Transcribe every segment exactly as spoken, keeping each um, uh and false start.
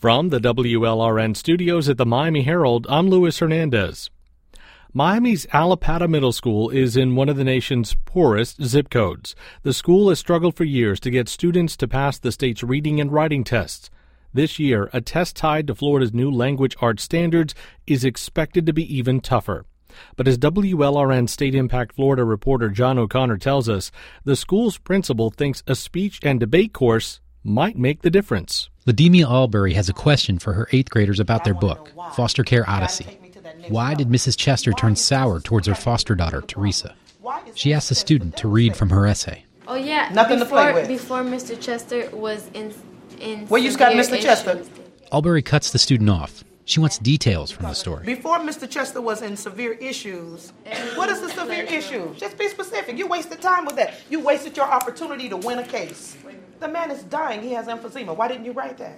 From the W L R N studios at the Miami Herald, I'm Luis Hernandez. Miami's Allapattah Middle School is in one of the nation's poorest zip codes. The school has struggled for years to get students to pass the state's reading and writing tests. This year, a test tied to Florida's new language arts standards is expected to be even tougher. But as W L R N State Impact Florida reporter John O'Connor tells us, the school's principal thinks a speech and debate course might make the difference. Lademia Albury has a question for her eighth graders about their book, Foster Care Odyssey. Why did Missus Chester turn sour towards her foster daughter, Teresa? She asked the student to read from her essay. Oh, yeah. Nothing before, to play with. Before Mister Chester was in in Well, you got Mister Chester. Albury cuts the student off. She wants details from the story. Before Mister Chester was in severe issues, what is the severe issue? Just be specific. You wasted time with that. You wasted your opportunity to win a case. The man is dying. He has emphysema. Why didn't you write that?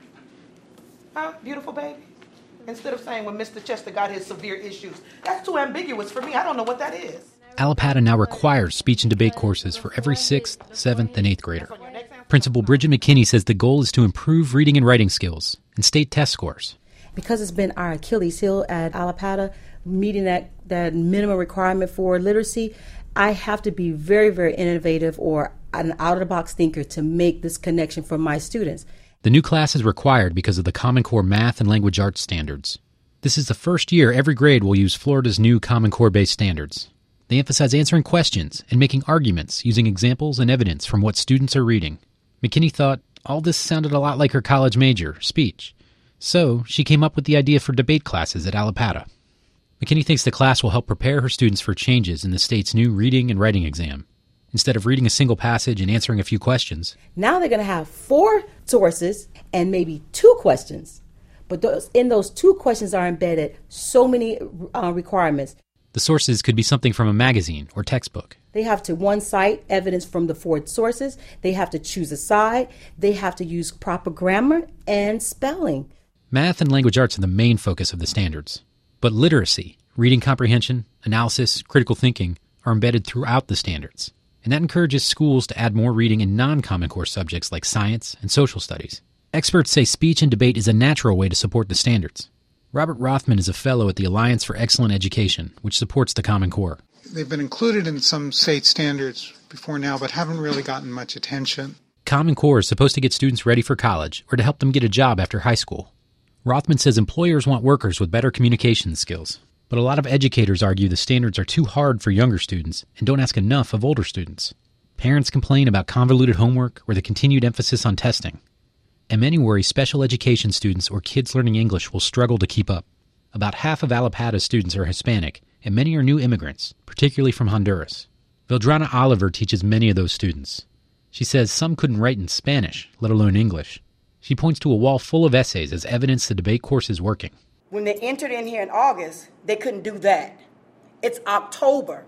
Huh? Beautiful baby? Instead of saying when Mister Chester got his severe issues. That's too ambiguous for me. I don't know what that is. Allapattah now requires speech and debate courses for every sixth, seventh, and eighth grader. Principal Bridget McKinney says the goal is to improve reading and writing skills and state test scores. Because it's been our Achilles heel at Allapattah, meeting that, that minimum requirement for literacy, I have to be very, very innovative or an out-of-the-box thinker to make this connection for my students. The new class is required because of the Common Core math and language arts standards. This is the first year every grade will use Florida's new Common Core-based standards. They emphasize answering questions and making arguments using examples and evidence from what students are reading. McKinney thought all this sounded a lot like her college major, speech. So she came up with the idea for debate classes at Allapattah. McKinney thinks the class will help prepare her students for changes in the state's new reading and writing exam. Instead of reading a single passage and answering a few questions, now they're going to have four sources and maybe two questions. But those, in those two questions are embedded so many uh, requirements. The sources could be something from a magazine or textbook. They have to, one, cite evidence from the four sources. They have to choose a side. They have to use proper grammar and spelling. Math and language arts are the main focus of the standards. But literacy, reading comprehension, analysis, critical thinking are embedded throughout the standards. And that encourages schools to add more reading in non-Common Core subjects like science and social studies. Experts say speech and debate is a natural way to support the standards. Robert Rothman is a fellow at the Alliance for Excellent Education, which supports the Common Core. They've been included in some state standards before now, but haven't really gotten much attention. Common Core is supposed to get students ready for college or to help them get a job after high school. Rothman says employers want workers with better communication skills. But a lot of educators argue the standards are too hard for younger students and don't ask enough of older students. Parents complain about convoluted homework or the continued emphasis on testing. And many worry special education students or kids learning English will struggle to keep up. About half of Allapattah's students are Hispanic, and many are new immigrants, particularly from Honduras. Vildrana Oliver teaches many of those students. She says some couldn't write in Spanish, let alone English. She points to a wall full of essays as evidence the debate course is working. When they entered in here in August, they couldn't do that. It's October.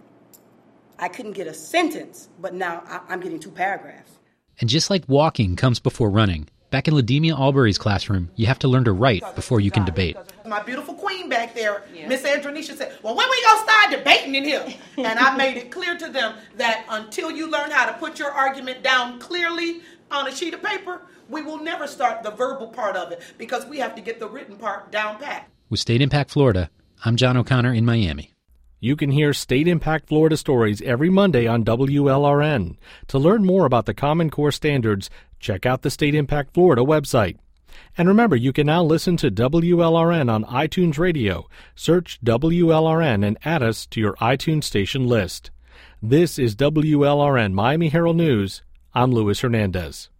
I couldn't get a sentence, but now I'm getting two paragraphs. And just like walking comes before running, back in Lademia Albury's classroom, you have to learn to write before you can debate. My beautiful queen back there, yeah. Miss Andronisha, said, well, when we gonna start debating in here? And I made it clear to them that until you learn how to put your argument down clearly on a sheet of paper, we will never start the verbal part of it because we have to get the written part down pat. With State Impact Florida, I'm John O'Connor in Miami. You can hear State Impact Florida stories every Monday on W L R N. To learn more about the Common Core standards, check out the State Impact Florida website. And remember, you can now listen to W L R N on iTunes Radio. Search W L R N and add us to your iTunes station list. This is W L R N Miami Herald News. I'm Luis Hernandez.